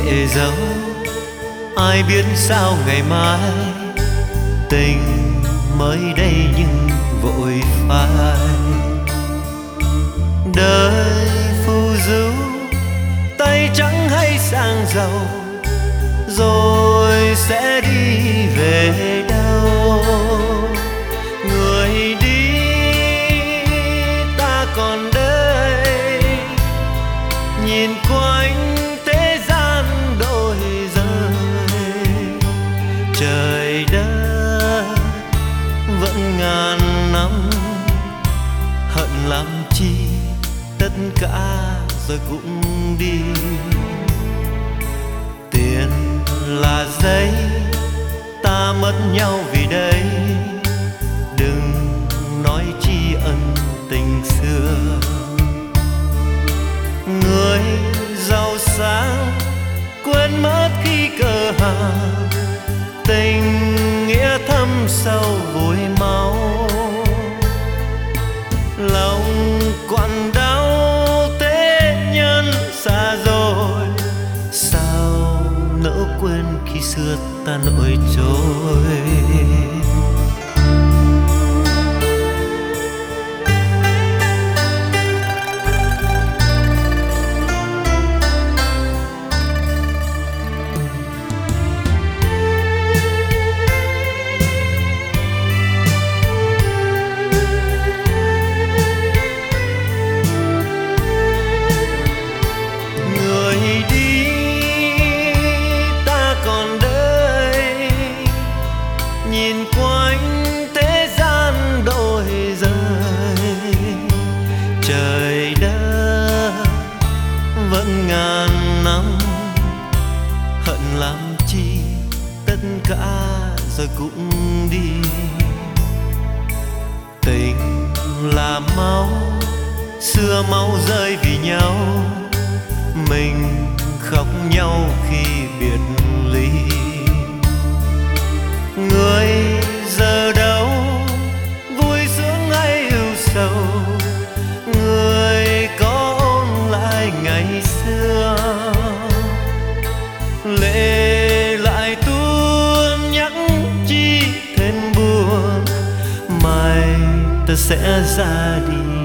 để dấu, ai biết sao ngày mai tình mới đây nhưng vội phai. Đời phù du tay trắng hay sang giàu, rồi sẽ đi về đâu. Người đi ta còn đây, nhìn quanh thế gian đổi rời. Trời đất vẫn ngàn năm, hận làm chi tất cả rồi cũng đi. Tiền là giấy, ta mất nhau vì đây. Đừng nói tri ân tình xưa. Người giàu sang quên mất khi cờ hàng, tình nghĩa thâm sâu vùi máu. Lòng quặn đau thế nhân xa rồi, sao nỡ quên khi xưa ta nổi trôi. Nhìn quanh thế gian đổi rời, trời đất vẫn ngàn năm, hận làm chi tất cả rồi cũng đi. Tình là máu, xưa máu rơi vì nhau, mình khóc nhau khi biệt ly. Người giờ đâu vui sướng hay ưu sầu, người có ôn lại ngày xưa. Lệ lại tuôn nhắc chi thêm buồn, mai ta sẽ ra đi.